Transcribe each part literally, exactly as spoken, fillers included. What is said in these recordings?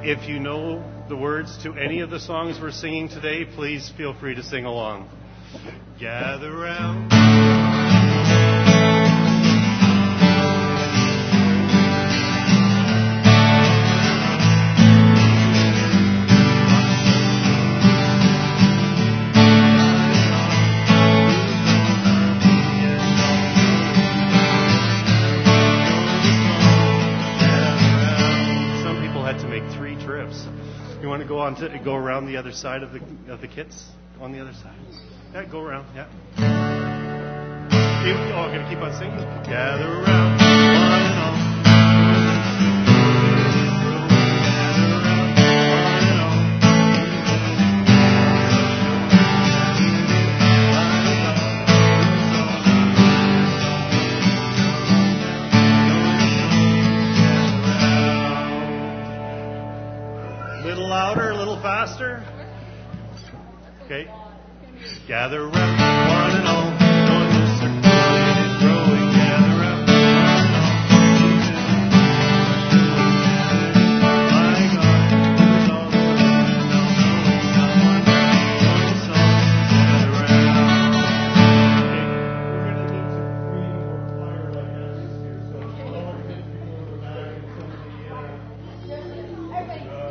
If you know the words to any of the songs we're singing today, please feel free to sing along. Gather round. Go on to go around the other side of the of the kits on the other side. Yeah, go around. Yeah. Keep, oh, I'm gonna keep on singing. Gather around, one and all. Faster. Okay. Gather round, one and all. Join the circulating, growing. Gather round, one and all. My God, who's all the world and all knowing someone. Join the song. Gather round. Okay. We're going to need some green or fire like ashes here, so all our kids can go to the back and some of the. Uh,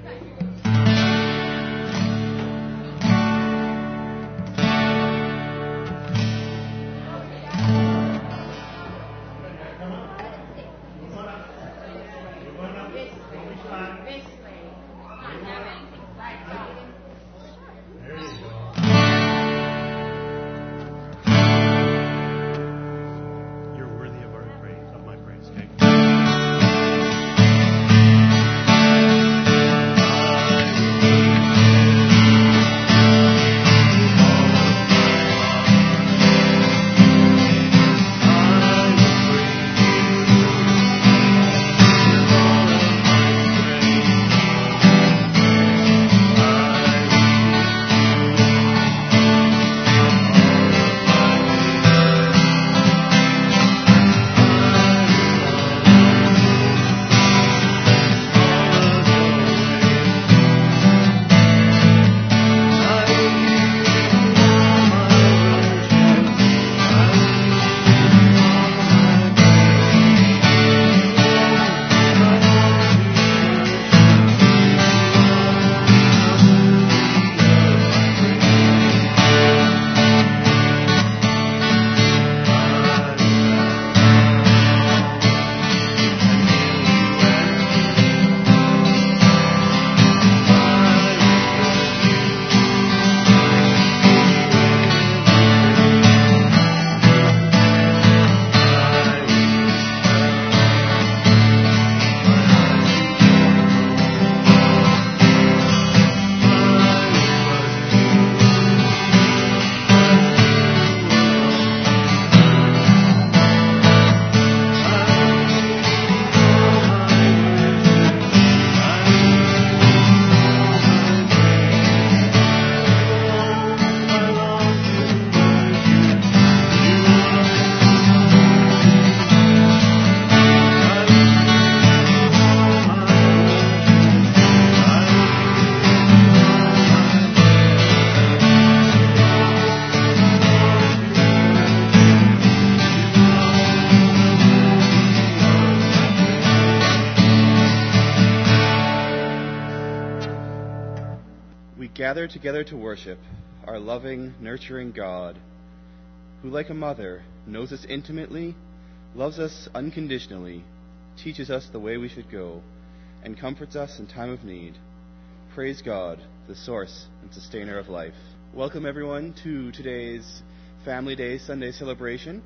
gather together to worship our loving, nurturing God, who, like a mother, knows us intimately, loves us unconditionally, teaches us the way we should go, and comforts us in time of need. Praise God, the source and sustainer of life. Welcome, everyone, to today's Family Day Sunday celebration.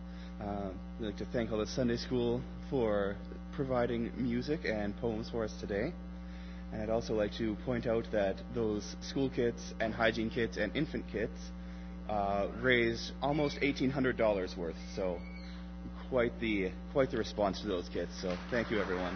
Uh, I'd like to thank all the Sunday School for providing music and poems for us today. And I'd also like to point out that those school kits and hygiene kits and infant kits uh, raised almost eighteen hundred dollars worth. So quite the quite the response to those kits. So thank you, everyone.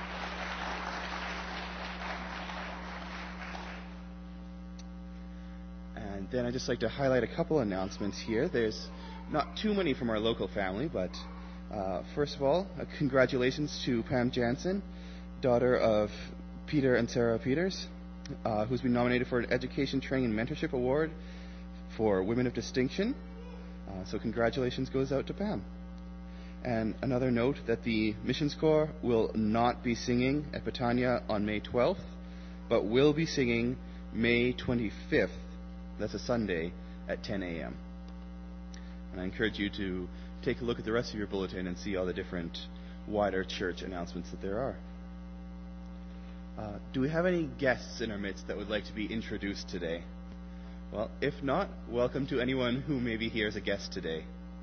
And then I'd just like to highlight a couple announcements here. There's not too many from our local family, but uh, first of all, uh, congratulations to Pam Jansen, daughter of Peter and Sarah Peters, uh, who's been nominated for an Education, Training, and Mentorship Award for Women of Distinction. Uh, so congratulations goes out to Pam. And another note that the Missions Corps will not be singing at Betania on May twelfth, but will be singing May twenty-fifth, that's a Sunday, at ten a.m. And I encourage you to take a look at the rest of your bulletin and see all the different wider church announcements that there are. Uh, do we have any guests in our midst that would like to be introduced today? Well, if not, welcome to anyone who may be here as a guest today.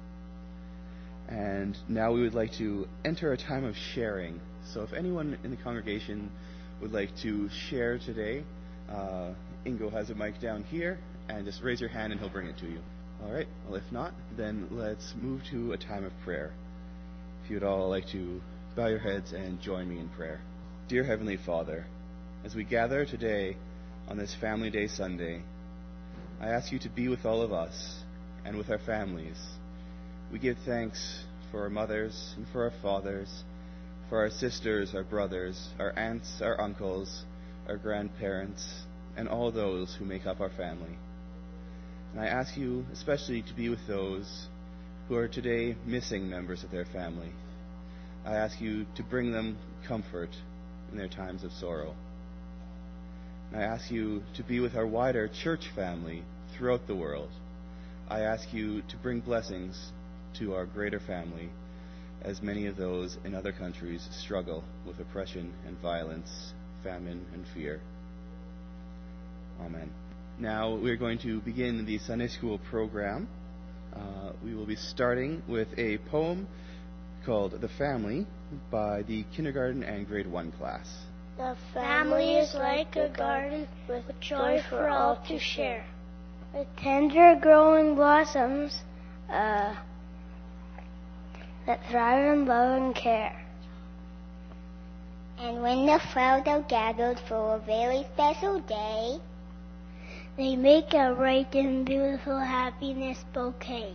And now we would like to enter a time of sharing. So if anyone in the congregation would like to share today, uh, Ingo has a mic down here, and just raise your hand and he'll bring it to you. All right, well, if not, then let's move to a time of prayer. If you would all like to bow your heads and join me in prayer. Dear Heavenly Father, as we gather today on this Family Day Sunday, I ask you to be with all of us and with our families. We give thanks for our mothers and for our fathers, for our sisters, our brothers, our aunts, our uncles, our grandparents, and all those who make up our family. And I ask you especially to be with those who are today missing members of their family. I ask you to bring them comfort in their times of sorrow. And I ask you to be with our wider church family throughout the world. I ask you to bring blessings to our greater family, as many of those in other countries struggle with oppression and violence, famine and fear. Amen. Now we're going to begin the Sunday School program. Uh, we will be starting with a poem called The Family by the kindergarten and grade one class. The family is like a garden with joy for all to share. With tender growing blossoms uh, that thrive in love and care. And when the flowers are gathered for a very special day, they make a bright and beautiful happiness bouquet.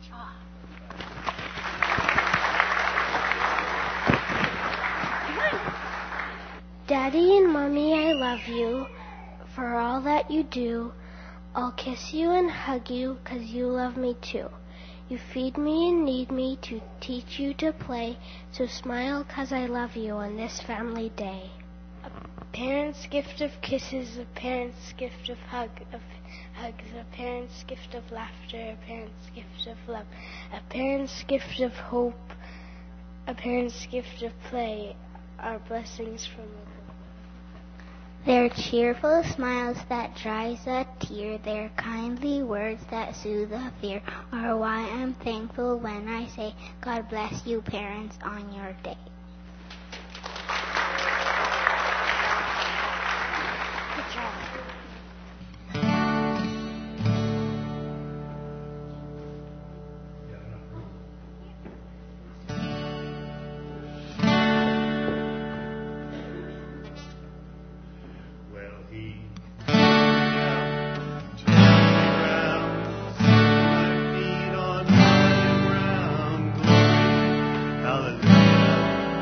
Daddy and Mommy, I love you for all that you do. I'll kiss you and hug you 'cause you love me too. You feed me and need me to teach you to play, so smile 'cause I love you on this family day. A parent's gift of kisses, a parent's gift of hug, of hugs, a parent's gift of laughter, a parent's gift of love, a parent's gift of hope, a parent's gift of play are blessings from above. They're cheerful smiles that dries a tear, they're kindly words that soothe a fear, are why I'm thankful when I say, God bless you parents on your day. Good job. Hallelujah.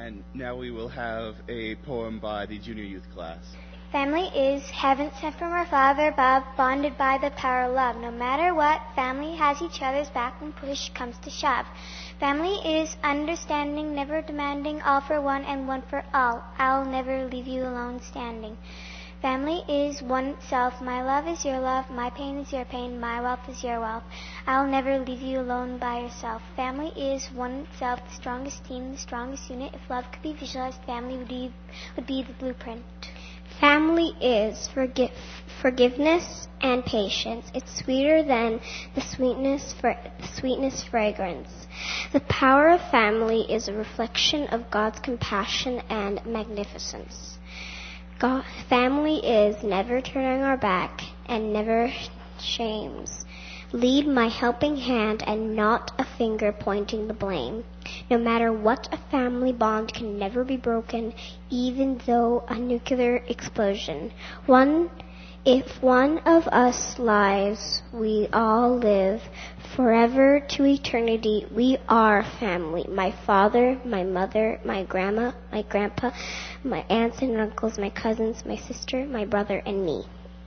And now we will have a poem by the junior youth class. Family is heaven sent from our Father above, bonded by the power of love. No matter what, family has each other's back when push comes to shove. Family is understanding, never demanding, all for one and one for all. I'll never leave you alone standing. Family is one self. My love is your love. My pain is your pain. My wealth is your wealth. I'll never leave you alone by yourself. Family is one self, the strongest team, the strongest unit. If love could be visualized, family would be, would be the blueprint. Family is forgi- forgiveness and patience. It's sweeter than the sweetness, fra- the sweetness fragrance. The power of family is a reflection of God's compassion and magnificence. God, family is never turning our back and never shames. Lead my helping hand and not a finger pointing the blame. No matter what, a family bond can never be broken, even though a nuclear explosion. One, if one of us lives, we all live. Forever to eternity, we are family. My father, my mother, my grandma, my grandpa, my aunts and uncles, my cousins, my sister, my brother, and me.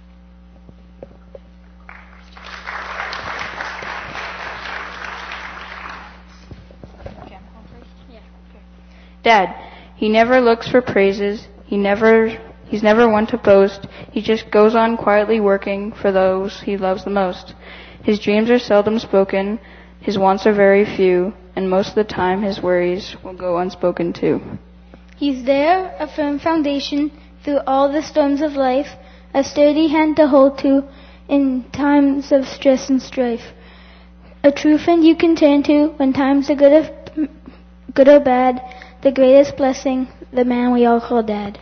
Dad, he never looks for praises. He never, he's never one to boast. He just goes on quietly working for those he loves the most. His dreams are seldom spoken. His wants are very few. And most of the time his worries will go unspoken too. He's there, a firm foundation through all the storms of life, a sturdy hand to hold to in times of stress and strife. A true friend you can turn to when times are good or, good or bad. The greatest blessing, the man we all call Dad.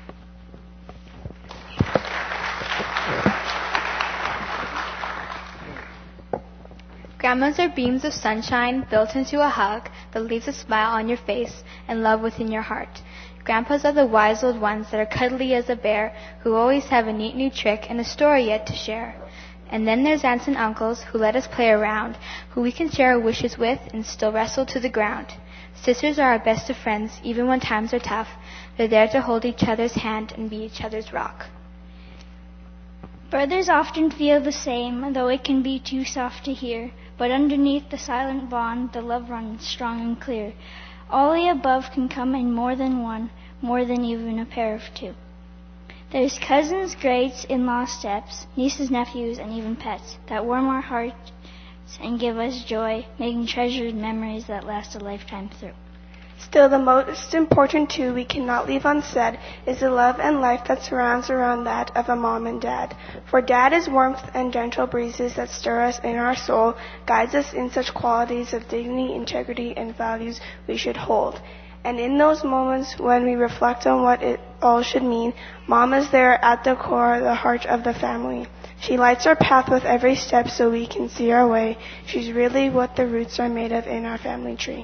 Grandmas are beams of sunshine built into a hug that leaves a smile on your face and love within your heart. Grandpas are the wise old ones that are cuddly as a bear, who always have a neat new trick and a story yet to share. And then there's aunts and uncles who let us play around, who we can share our wishes with and still wrestle to the ground. Sisters are our best of friends, even when times are tough. They're there to hold each other's hand and be each other's rock. Brothers often feel the same, though it can be too soft to hear. But underneath the silent bond, the love runs strong and clear. All the above can come in more than one, more than even a pair of two. There's cousins, greats, in-law steps, nieces, nephews, and even pets that warm our hearts and give us joy, making treasured memories that last a lifetime through. Still, the most important two we cannot leave unsaid is the love and life that surrounds around that of a mom and dad. For Dad is warmth and gentle breezes that stir us in our soul, guides us in such qualities of dignity, integrity, and values we should hold. And in those moments when we reflect on what it all should mean, Mom is there at the core, the heart of the family. She lights our path with every step so we can see our way. She's really what the roots are made of in our family tree.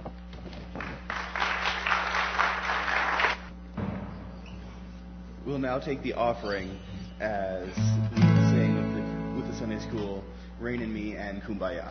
We'll now take the offering as we sing with the, with the Sunday School, Rain in Me and Kumbaya.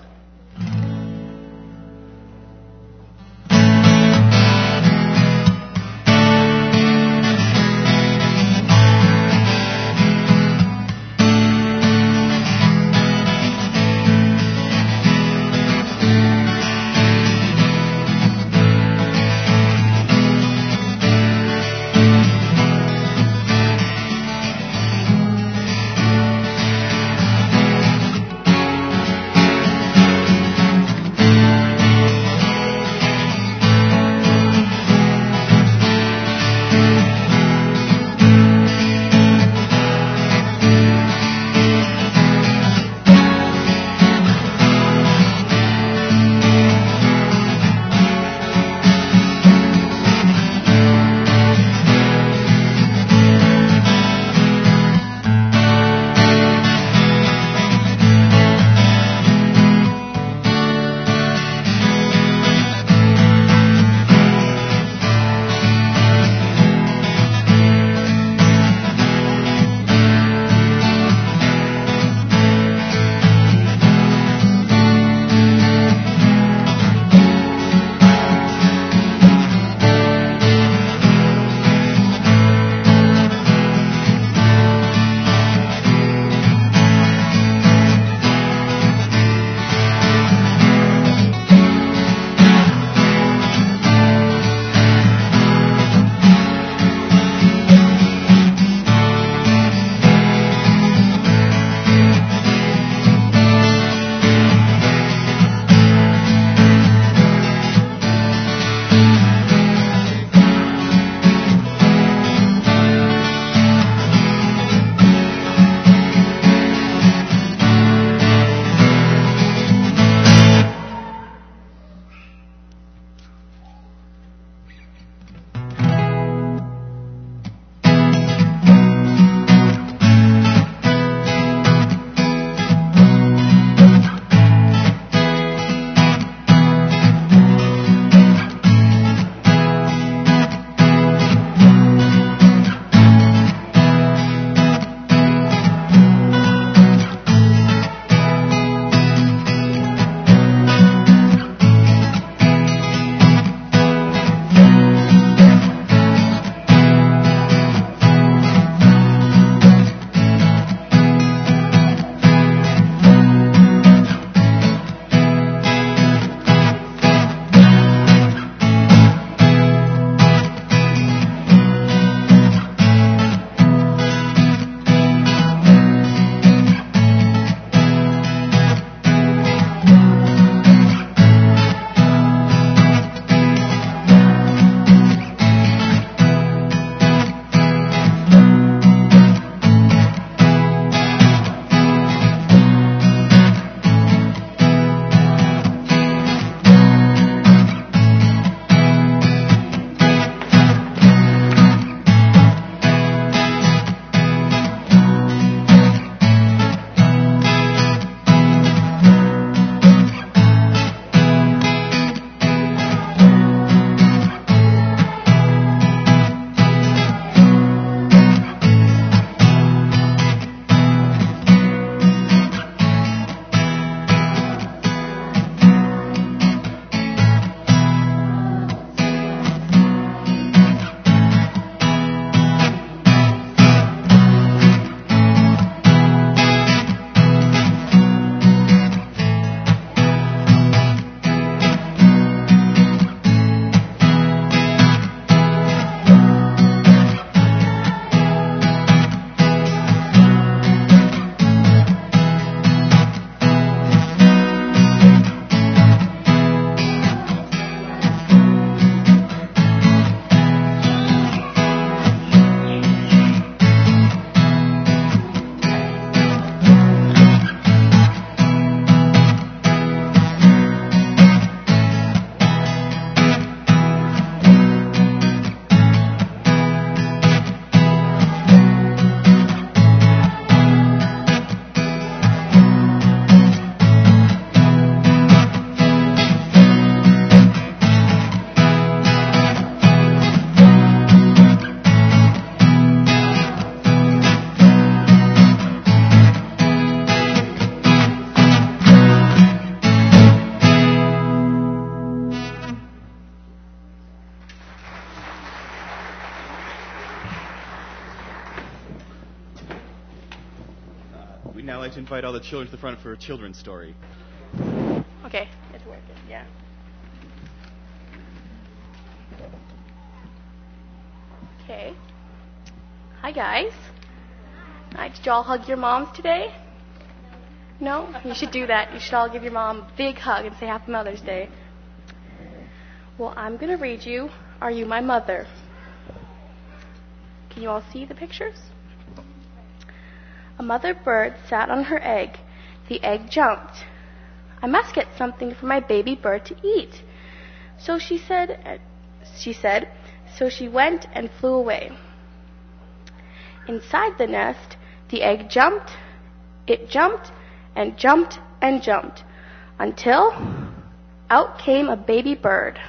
Thank I'd like to invite all the children to the front for a children's story. Okay, it's working, yeah. Okay. Hi, guys. Hi, did you all hug your moms today? No? You should do that. You should all give your mom a big hug and say Happy Mother's Day. Well, I'm going to read you Are You My Mother? Can you all see the pictures? A mother bird sat on her egg. The egg jumped. I must get something for my baby bird to eat. So she said, she said, so she went and flew away. Inside the nest, the egg jumped, it jumped, and jumped and jumped, until out came a baby bird.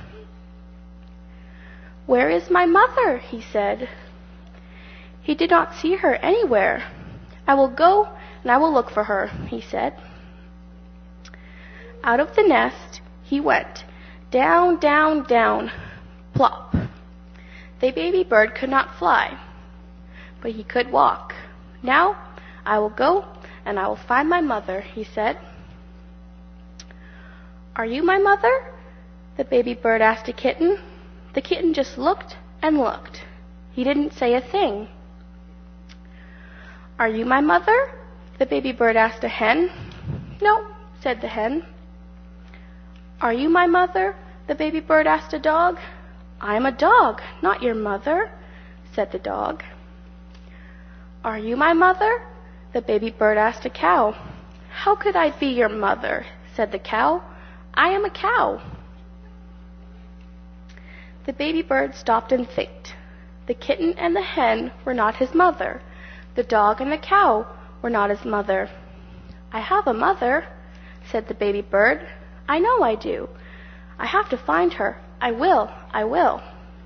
Where is my mother? He said. He did not see her anywhere. I will go and I will look for her, he said. Out of the nest he went, down, down, down, plop. The baby bird could not fly, but he could walk. Now I will go and I will find my mother, he said. Are you my mother? The baby bird asked a kitten. The kitten just looked and looked. He didn't say a thing. Are you my mother? The baby bird asked a hen. No, said the hen. Are you my mother? The baby bird asked a dog. I am a dog, not your mother, said the dog. Are you my mother? The baby bird asked a cow. How could I be your mother? Said the cow. I am a cow. The baby bird stopped and thinked. The kitten and the hen were not his mother. The dog and the cow were not his mother. I have a mother, said the baby bird. I know I do. I have to find her. I will, I will.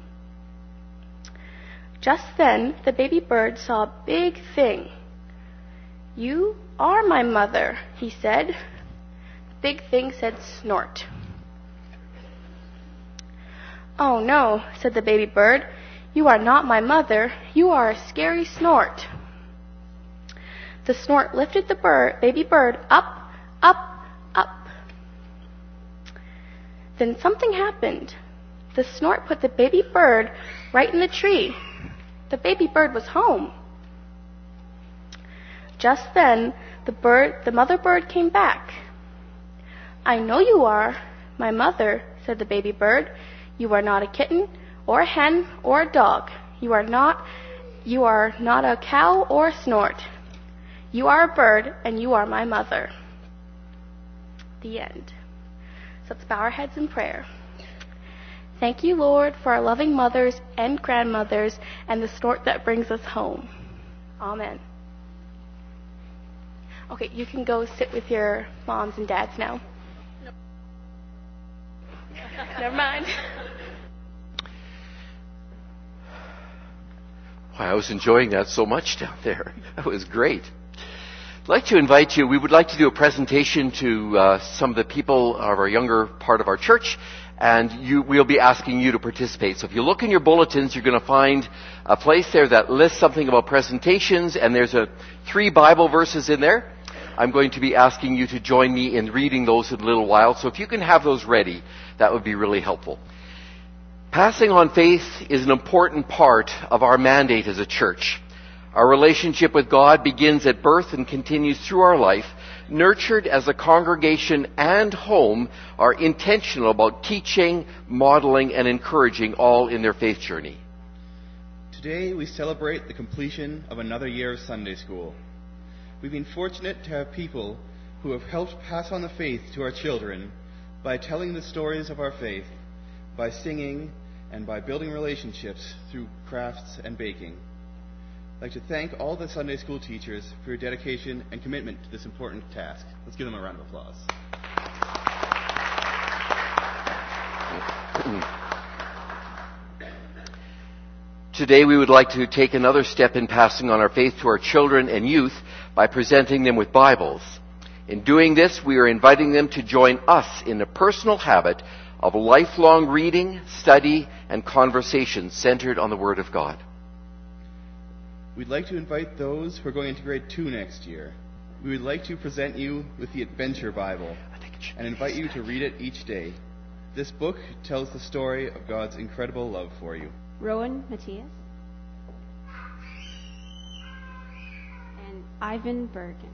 Just then, the baby bird saw a big thing. You are my mother, he said. The big thing said snort. Oh no, said the baby bird. You are not my mother. You are a scary snort. The snort lifted the bird, baby bird up, up, up. Then something happened. The snort put the baby bird right in the tree. The baby bird was home. Just then, the bird, the mother bird came back. I know you are my mother, said the baby bird. You are not a kitten or a hen or a dog. You are not, you are not a cow or a snort. You are a bird and you are my mother. The end. So let's bow our heads in prayer. Thank you, Lord, for our loving mothers and grandmothers and the snort that brings us home. Amen. Okay, you can go sit with your moms and dads now. No. Never mind. Wow, I was enjoying that so much down there. That was great. I'd like to invite you, we would like to do a presentation to uh, some of the people of our younger part of our church, and you, we'll be asking you to participate. So if you look in your bulletins, you're going to find a place there that lists something about presentations, and there's a three Bible verses in there. I'm going to be asking you to join me in reading those in a little while, so if you can have those ready, that would be really helpful. Passing on faith is an important part of our mandate as a church. Our relationship with God begins at birth and continues through our life. Nurtured as a congregation and home are intentional about teaching, modeling, and encouraging all in their faith journey. Today we celebrate the completion of another year of Sunday school. We've been fortunate to have people who have helped pass on the faith to our children by telling the stories of our faith, by singing, and by building relationships through crafts and baking. I'd like to thank all the Sunday school teachers for your dedication and commitment to this important task. Let's give them a round of applause. Today we would like to take another step in passing on our faith to our children and youth by presenting them with Bibles. In doing this, we are inviting them to join us in a personal habit of lifelong reading, study, and conversation centered on the Word of God. We'd like to invite those who are going into grade two next year. we would like to present you with the Adventure Bible and invite you to read it each day. This book tells the story of God's incredible love for you. Rowan Matthias and Ivan Bergen.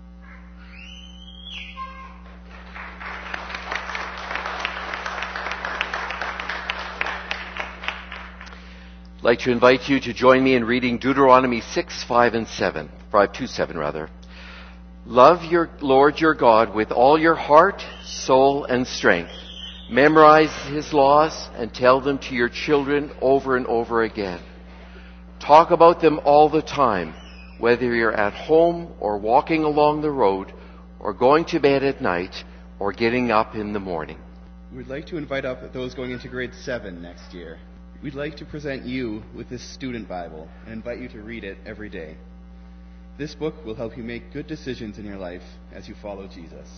I'd like to invite you to join me in reading Deuteronomy six, five, and seven. five, two, seven, rather. Love your Lord your God with all your heart, soul, and strength. Memorize His laws and tell them to your children over and over again. Talk about them all the time, whether you're at home or walking along the road or going to bed at night or getting up in the morning. We'd like to invite up those going into grade seven next year. We'd like to present you with this student Bible and invite you to read it every day. This book will help you make good decisions in your life as you follow Jesus.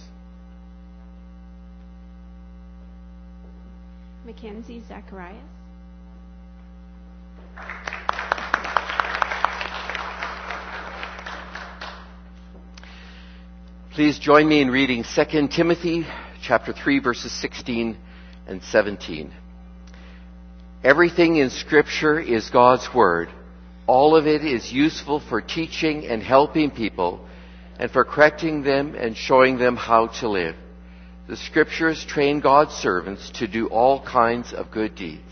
Mackenzie Zacharias. Please join me in reading Second Timothy chapter three, verses sixteen and seventeen. Everything in Scripture is God's Word. All of it is useful for teaching and helping people and for correcting them and showing them how to live. The Scriptures train God's servants to do all kinds of good deeds.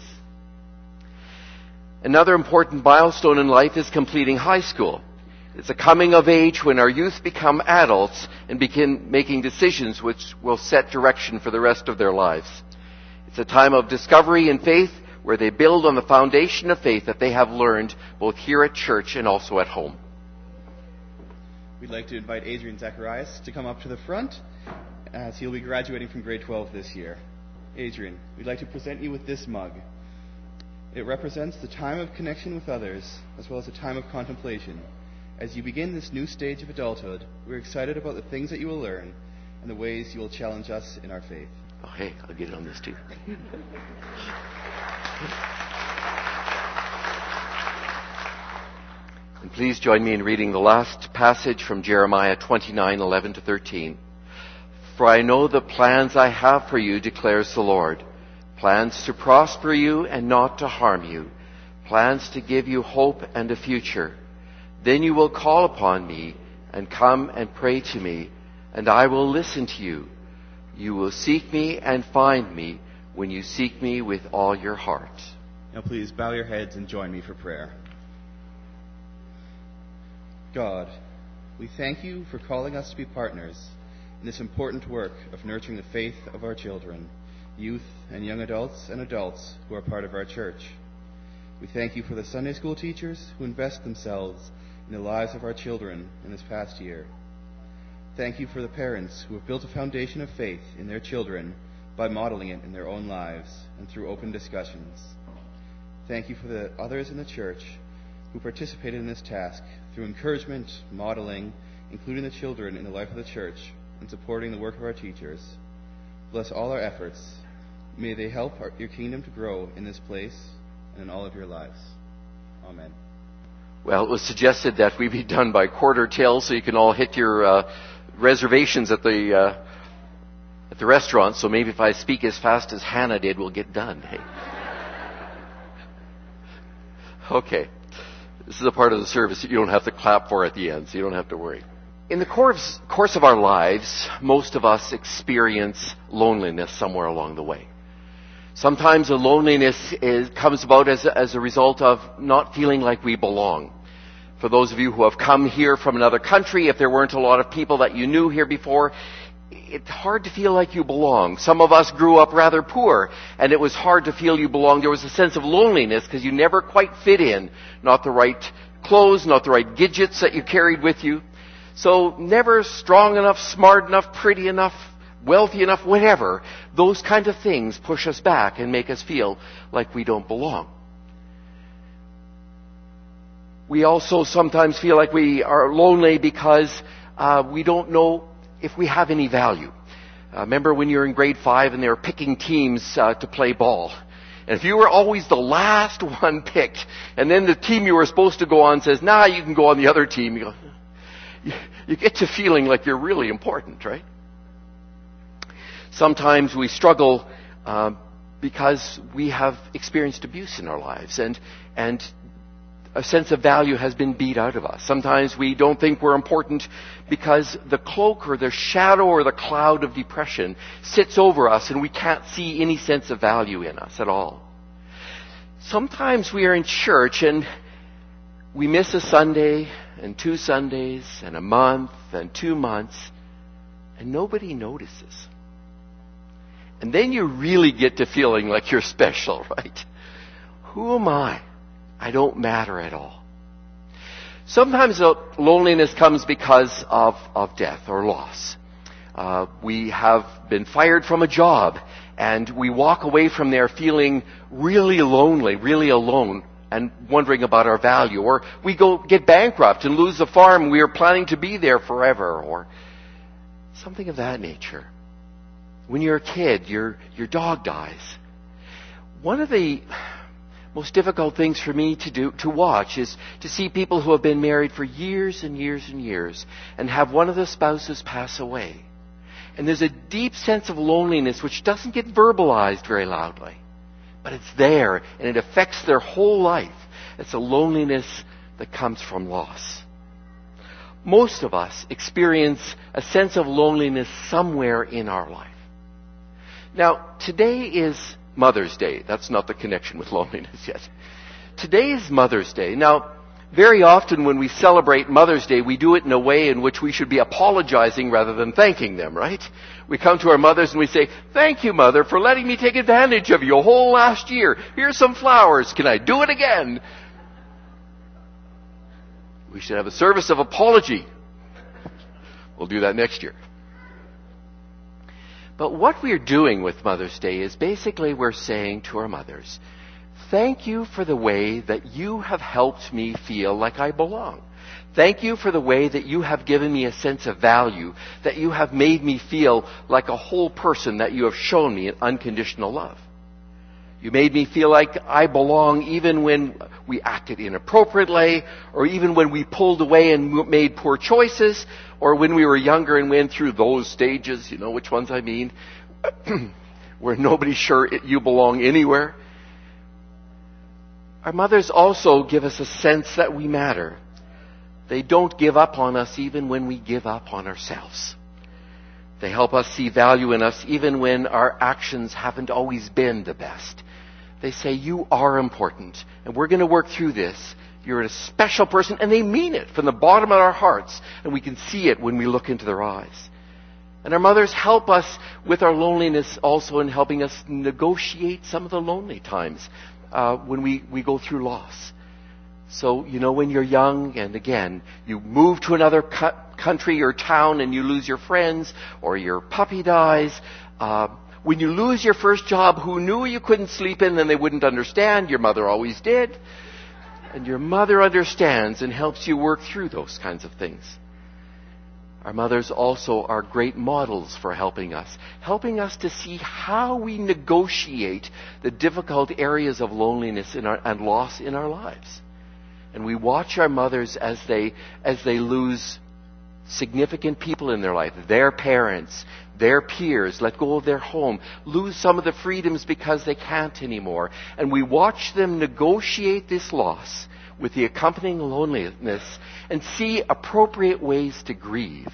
Another important milestone in life is completing high school. It's a coming of age when our youth become adults and begin making decisions which will set direction for the rest of their lives. It's a time of discovery and faith where they build on the foundation of faith that they have learned both here at church and also at home. We'd like to invite Adrian Zacharias to come up to the front as he'll be graduating from grade twelve this year. Adrian, we'd like to present you with this mug. It represents the time of connection with others as well as a time of contemplation. As you begin this new stage of adulthood, we're excited about the things that you will learn and the ways you will challenge us in our faith. Oh, hey, I'll get it on this too. And please join me in reading the last passage from Jeremiah twenty-nine, eleven to thirteen. For I know the plans I have for you, declares the Lord. Plans to prosper you and not to harm you. Plans to give you hope and a future. Then you will call upon me and come and pray to me, and I will listen to you. You will seek me and find me when you seek me with all your heart. Now please bow your heads and join me for prayer. God, we thank you for calling us to be partners in this important work of nurturing the faith of our children, youth and young adults and adults who are part of our church. We thank you for the Sunday school teachers who invest themselves in the lives of our children in this past year. Thank you for the parents who have built a foundation of faith in their children by modeling it in their own lives and through open discussions. Thank you for the others in the church who participated in this task through encouragement, modeling, including the children in the life of the church, and supporting the work of our teachers. Bless all our efforts. May they help our, your kingdom to grow in this place and in all of your lives. Amen. Well, it was suggested that we be done by quarter till so you can all hit your uh, reservations at the uh, at the restaurant. So maybe if I speak as fast as Hannah did, we'll get done. Hey. Okay. This is a part of the service that you don't have to clap for at the end, so you don't have to worry. In the course, course of our lives, most of us experience loneliness somewhere along the way. Sometimes the loneliness is, comes about as, as a result of not feeling like we belong. For those of you who have come here from another country, if there weren't a lot of people that you knew here before, it's hard to feel like you belong. Some of us grew up rather poor, and it was hard to feel you belong. There was a sense of loneliness because you never quite fit in. Not the right clothes, not the right gadgets that you carried with you. So never strong enough, smart enough, pretty enough, wealthy enough, whatever. Those kind of things push us back and make us feel like we don't belong. We also sometimes feel like we are lonely because uh, we don't know if we have any value. Uh, remember when you were in grade five and they were picking teams uh, to play ball. And if you were always the last one picked, and then the team you were supposed to go on says, nah, you can go on the other team, you go, you, you get to feeling like you're really important, right? Sometimes we struggle uh, because we have experienced abuse in our lives, and and a sense of value has been beat out of us. Sometimes we don't think we're important because the cloak or the shadow or the cloud of depression sits over us and we can't see any sense of value in us at all. Sometimes we are in church and we miss a Sunday and two Sundays and a month and two months and nobody notices. And then you really get to feeling like you're special, right? Who am I? I don't matter at all. Sometimes loneliness comes because of, of death or loss. Uh, we have been fired from a job and we walk away from there feeling really lonely, really alone, and wondering about our value. Or we go get bankrupt and lose the farm we are planning to be there forever, or something of that nature. When you're a kid, your your dog dies. One of the most difficult things for me to do, to watch, is to see people who have been married for years and years and years and have one of the spouses pass away. And there's a deep sense of loneliness which doesn't get verbalized very loudly, but it's there and it affects their whole life. It's a loneliness that comes from loss. Most of us experience a sense of loneliness somewhere in our life. Now, today is Mother's Day. That's not the connection with loneliness yet. Today is Mother's Day. Now, very often when we celebrate Mother's Day, we do it in a way in which we should be apologizing rather than thanking them, right? We come to our mothers and we say, "Thank you, Mother, for letting me take advantage of you a whole last year. Here's some flowers. Can I do it again?" We should have a service of apology. We'll do that next year. But what we're doing with Mother's Day is basically we're saying to our mothers, "Thank you for the way that you have helped me feel like I belong. Thank you for the way that you have given me a sense of value, that you have made me feel like a whole person, that you have shown me an unconditional love. You made me feel like I belong even when we acted inappropriately, or even when we pulled away and made poor choices, or when we were younger and went through those stages, you know which ones I mean, where nobody's sure you belong anywhere." Our mothers also give us a sense that we matter. They don't give up on us even when we give up on ourselves. They help us see value in us even when our actions haven't always been the best. They say, "You are important, and we're going to work through this. You're a special person," and they mean it from the bottom of our hearts, and we can see it when we look into their eyes. And our mothers help us with our loneliness also in helping us negotiate some of the lonely times uh, when we, we go through loss. So, you know, when you're young, and again, you move to another cu- country or town and you lose your friends, or your puppy dies. Uh, when you lose your first job, who knew you couldn't sleep in and they wouldn't understand? Your mother always did. And your mother understands and helps you work through those kinds of things. Our mothers also are great models for helping us, helping us to see how we negotiate the difficult areas of loneliness in our, and loss in our lives. And we watch our mothers as they as they lose significant people in their life, their parents, their peers, let go of their home, lose some of the freedoms because they can't anymore. And we watch them negotiate this loss with the accompanying loneliness and see appropriate ways to grieve.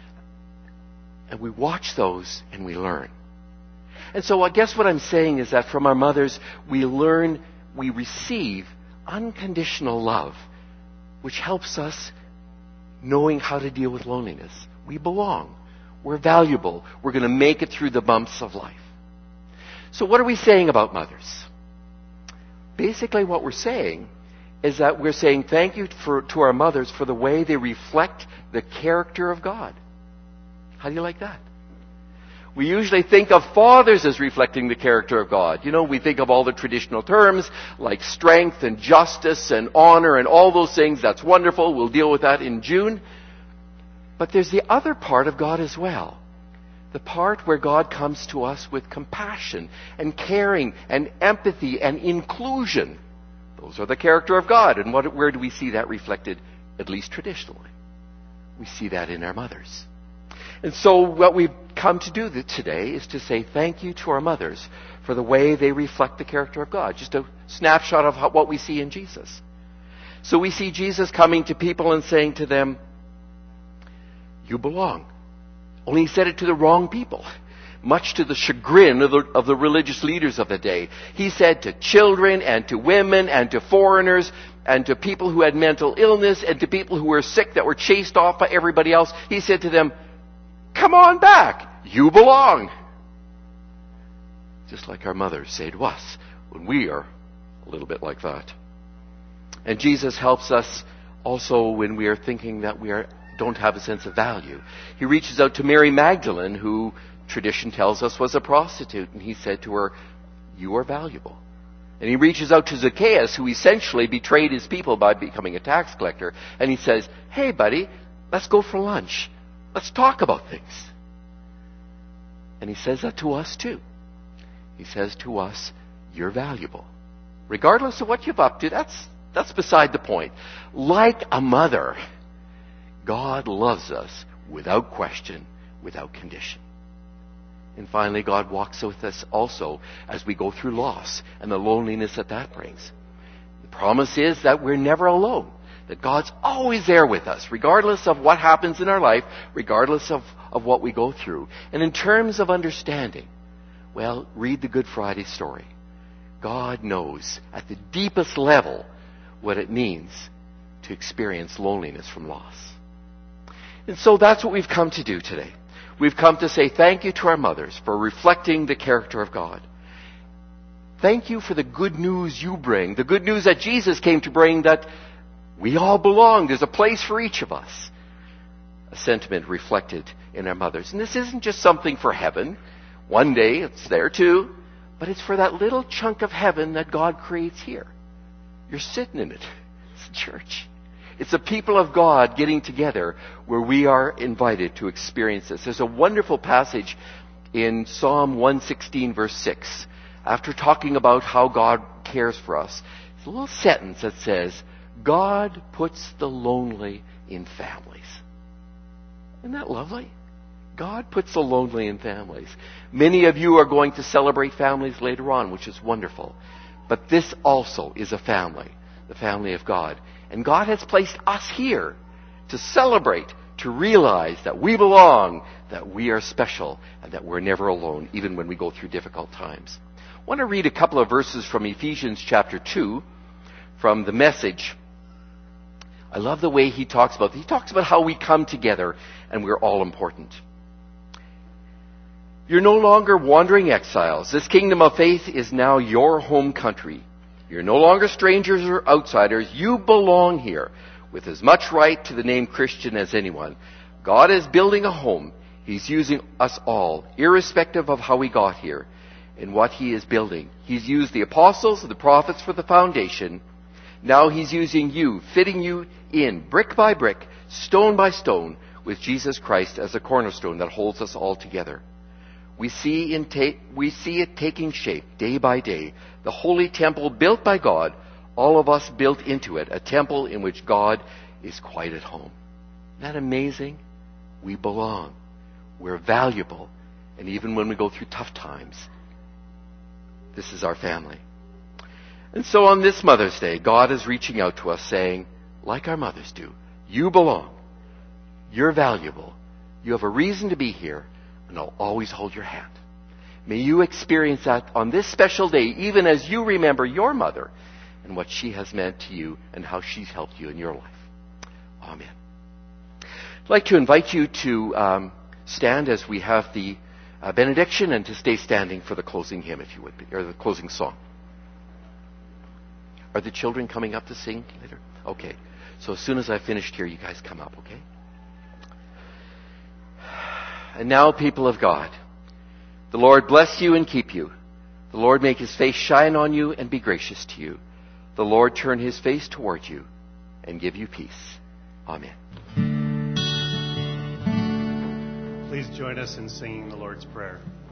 And we watch those and we learn. And so I guess what I'm saying is that from our mothers, we learn, we receive unconditional love, which helps us knowing how to deal with loneliness. We belong. We're valuable. We're going to make it through the bumps of life. So what are we saying about mothers? Basically what we're saying is that we're saying thank you for, to our mothers for the way they reflect the character of God. How do you like that? We usually think of fathers as reflecting the character of God. You know, we think of all the traditional terms like strength and justice and honor and all those things. That's wonderful. We'll deal with that in June. But there's the other part of God as well. The part where God comes to us with compassion and caring and empathy and inclusion. Those are the character of God. And what, where do we see that reflected, at least traditionally? We see that in our mothers. And so what we've come to do today is to say thank you to our mothers for the way they reflect the character of God. Just a snapshot of how, what we see in Jesus. So we see Jesus coming to people and saying to them, you belong. Only he said it to the wrong people, much to the chagrin of the, of the religious leaders of the day. He said to children and to women and to foreigners and to people who had mental illness and to people who were sick that were chased off by everybody else, he said to them, come on back. You belong. Just like our mothers say to us when we are a little bit like that. And Jesus helps us also when we are thinking that we are, don't have a sense of value. He reaches out to Mary Magdalene, who tradition tells us was a prostitute, and he said to her, you are valuable. And he reaches out to Zacchaeus, who essentially betrayed his people by becoming a tax collector, and he says, hey buddy, let's go for lunch. Let's talk about things. And he says that to us too. He says to us, you're valuable. Regardless of what you've up to, that's, that's beside the point. Like a mother, God loves us without question, without condition. And finally, God walks with us also as we go through loss and the loneliness that that brings. The promise is that we're never alone. That God's always there with us, regardless of what happens in our life, regardless of, of what we go through. And in terms of understanding, well, read the Good Friday story. God knows at the deepest level what it means to experience loneliness from loss. And so that's what we've come to do today. We've come to say thank you to our mothers for reflecting the character of God. Thank you for the good news you bring, the good news that Jesus came to bring, that we all belong. There's a place for each of us. A sentiment reflected in our mothers. And this isn't just something for heaven. One day it's there too. But it's for that little chunk of heaven that God creates here. You're sitting in it. It's a church. It's a people of God getting together where we are invited to experience this. There's a wonderful passage in Psalm one sixteen verse six. After talking about how God cares for us, it's a little sentence that says, God puts the lonely in families. Isn't that lovely? God puts the lonely in families. Many of you are going to celebrate families later on, which is wonderful. But this also is a family, the family of God. And God has placed us here to celebrate, to realize that we belong, that we are special, and that we're never alone, even when we go through difficult times. I want to read a couple of verses from Ephesians chapter two, from the Message. I love the way he talks about it. He talks about how we come together and we're all important. You're no longer wandering exiles. This kingdom of faith is now your home country. You're no longer strangers or outsiders. You belong here with as much right to the name Christian as anyone. God is building a home. He's using us all, irrespective of how we got here and what he is building. He's used the apostles and the prophets for the foundation. Now he's using you, fitting you in brick by brick, stone by stone, with Jesus Christ as a cornerstone that holds us all together. We see, in ta- we see it taking shape day by day. The holy temple built by God, all of us built into it, a temple in which God is quite at home. Isn't that amazing? We belong. We're valuable. And even when we go through tough times, this is our family. And so on this Mother's Day, God is reaching out to us saying, like our mothers do, you belong. You're valuable. You have a reason to be here, and I'll always hold your hand. May you experience that on this special day, even as you remember your mother and what she has meant to you and how she's helped you in your life. Amen. I'd like to invite you to um, stand as we have the uh, benediction, and to stay standing for the closing hymn, if you would, or the closing song. Are the children coming up to sing later? Okay. So as soon as I've finished here, you guys come up, okay? And now, people of God, the Lord bless you and keep you. The Lord make his face shine on you and be gracious to you. The Lord turn his face toward you and give you peace. Amen. Please join us in singing the Lord's Prayer.